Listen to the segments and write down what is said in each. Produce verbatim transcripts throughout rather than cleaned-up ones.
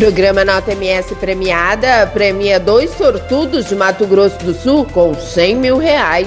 Programa Nota M S Premiada premia dois sortudos de Mato Grosso do Sul com cem mil reais.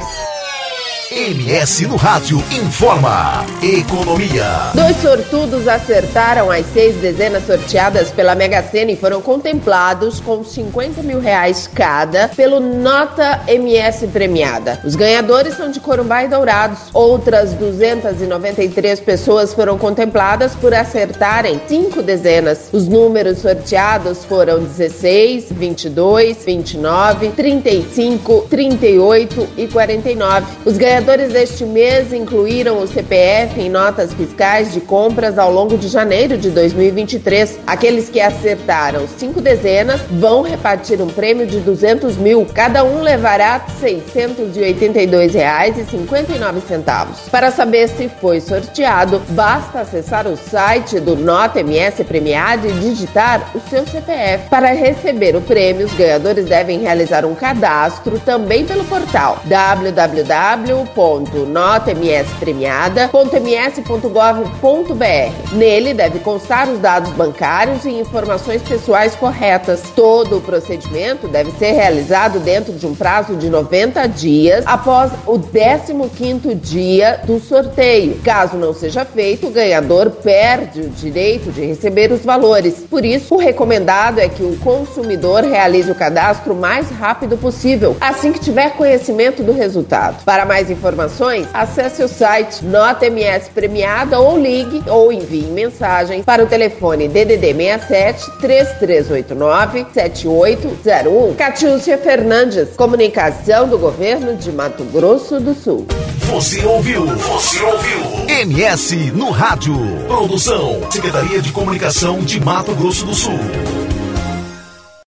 M S no Rádio informa Economia. Dois sortudos acertaram as seis dezenas sorteadas pela Mega Sena e foram contemplados com cinquenta mil reais cada pelo Nota M S Premiada. Os ganhadores são de Corumbá e Dourados. Outras duzentas e noventa e três pessoas foram contempladas por acertarem cinco dezenas. Os números sorteados foram dezesseis, vinte e dois, vinte e nove, trinta e cinco, trinta e oito e quarenta e nove. Os ganhadores deste mês incluíram o C P F em notas fiscais de compras ao longo de janeiro de dois mil e vinte e três. Aqueles que acertaram cinco dezenas vão repartir um prêmio de duzentos mil. Cada um levará seiscentos e oitenta e dois reais e cinquenta e nove centavos. Para saber se foi sorteado, basta acessar o site do Nota M S Premiada e digitar o seu C P F. Para receber o prêmio, os ganhadores devem realizar um cadastro também pelo portal w w w ponto nota m s premiada ponto m s ponto gov ponto b r. Nele deve constar os dados bancários e informações pessoais corretas. Todo o procedimento deve ser realizado dentro de um prazo de noventa dias após o décimo quinto dia do sorteio. Caso não seja feito, o ganhador perde o direito de receber os valores. Por isso, o recomendado é que o consumidor realize o cadastro o mais rápido possível, assim que tiver conhecimento do resultado. Para mais informações, acesse o site Nota M S Premiada ou ligue ou envie mensagem para o telefone D D D seis sete, três três oito nove, sete oito zero um. Catiúcia Fernandes, comunicação do governo de Mato Grosso do Sul. Você ouviu? Você ouviu? M S no Rádio. Produção, Secretaria de Comunicação de Mato Grosso do Sul.